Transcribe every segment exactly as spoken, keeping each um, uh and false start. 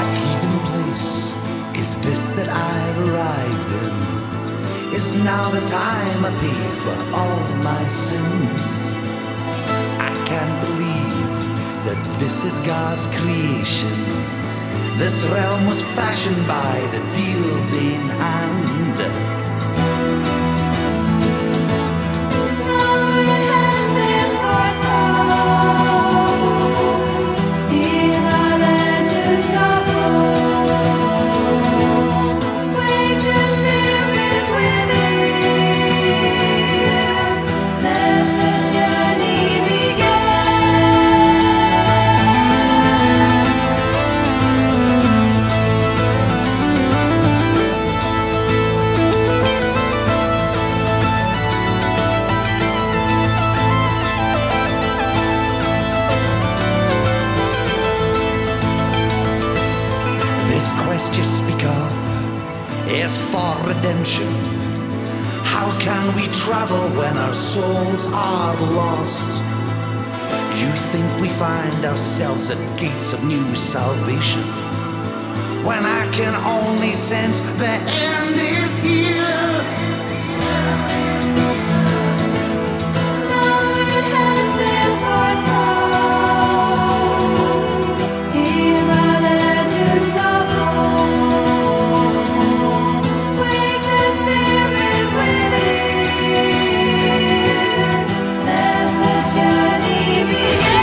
What heathen place is this that I've arrived in? Is now the time I pay for all my sins? I can't believe that this is God's creation. This realm was fashioned by the deals in hand. Now it has been foretold in our legends of old. Wake the spirit within, let the journey begin. This quest you speak of is for redemption. How can we travel when our souls are lost? You think we find ourselves at gates of new salvation, when I can only sense the end is here. Now it has been foretold in our legends of old. Wake the spirit within, let the journey begin.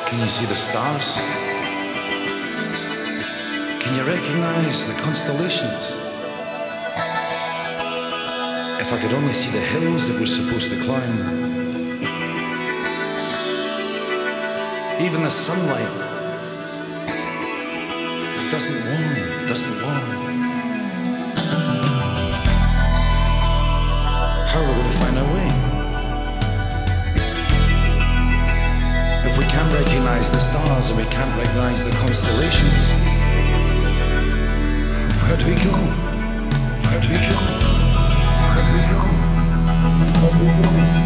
Can you see the stars? Can you recognize the constellations? If I could only see the hills that we're supposed to climb. Even the sunlight doesn't warm, doesn't warm. How are we going to find our way? If we can't recognize the stars and we can't recognize the constellations, where do we go? Where do we go? Where do we go? Where do we go?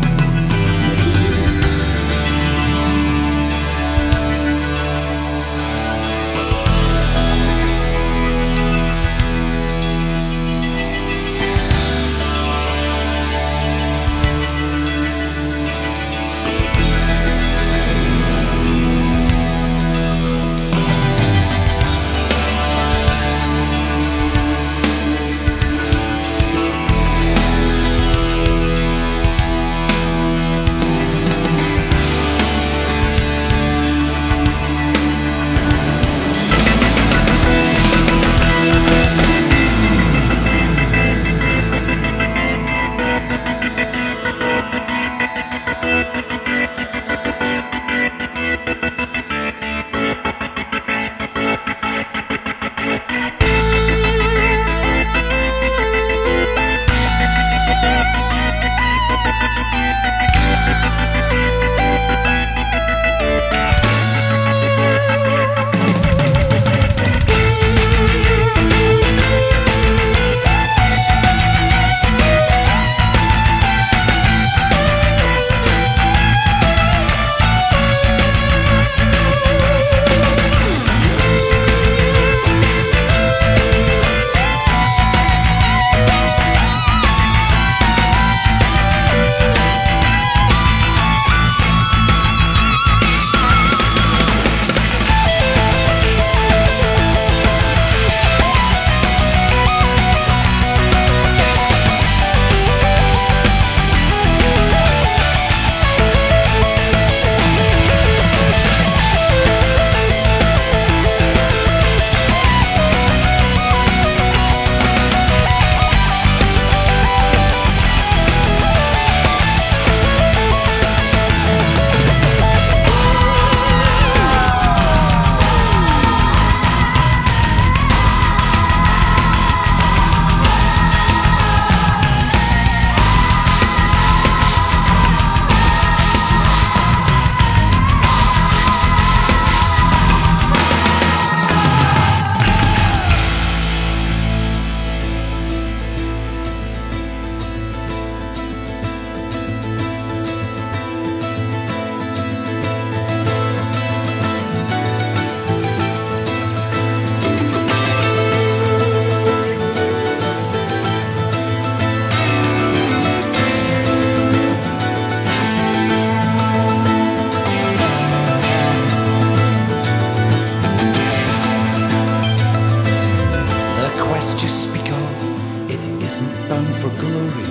For glory,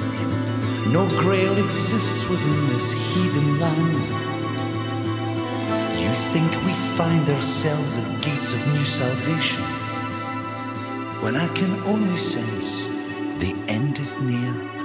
no grail exists within this heathen land. You think we find ourselves at gates of new salvation, when I can only sense the end is near.